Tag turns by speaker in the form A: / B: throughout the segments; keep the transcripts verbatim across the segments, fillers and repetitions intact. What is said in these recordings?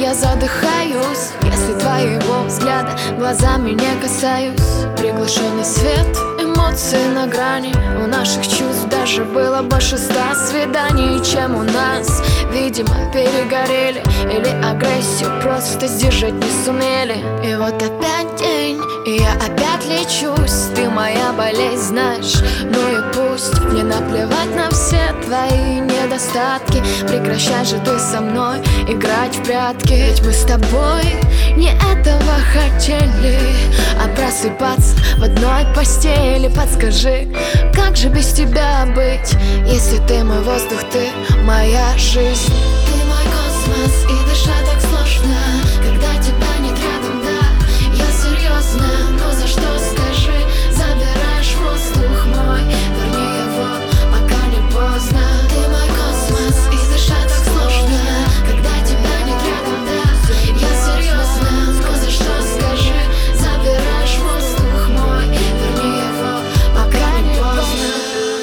A: я задыхаюсь, если твоего взгляда глазами не касаюсь. Приглушенный свет, эмоции на грани. У наших чувств даже было больше ста свиданий, чем у нас. Видимо, перегорели или агрессию просто сдержать не сумели. И вот опять день, и я опять лечусь. Ты моя болезнь, знаешь, ну и пусть. Мне наплевать на все твои недостатки. Прекращай же ты со мной играть в прятки. Ведь мы с тобой не этого хотели, а просыпаться в одной постели. Подскажи, как же без тебя быть, если ты мой воздух, ты моя жизнь.
B: Ты мой космос, и дышать так сложно, когда тебя нет рядом, да, я серьезно. Но за что, скажи, забираешь воздух мой, верни его, пока не поздно. Ты мой космос, и дышать так сложно, когда тебя нет рядом, да, я серьезно. Но за что, скажи, забираешь воздух мой, верни его, пока не поздно.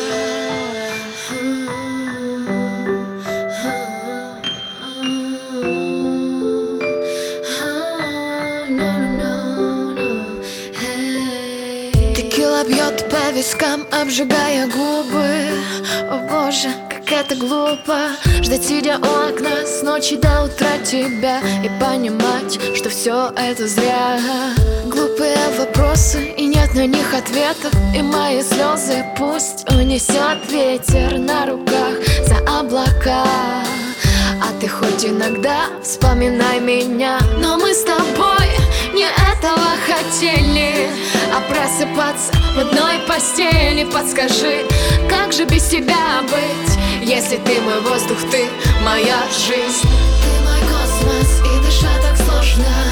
A: Текила бьет по вискам, обжигая губы. О боже, как это глупо, ждать, сидя у окна с ночи до утра тебя, и понимать, что все это зря. Глупые вопросы, и нет на них ответов. И мои слезы пусть унесет ветер на руках за облака. А ты хоть иногда вспоминай меня. Но мы с тобой не этого хотели, а просыпаться в одной постели. Подскажи, как же без тебя быть, если ты мой воздух, ты моя жизнь.
B: Ты мой космос, и дышать так сложно,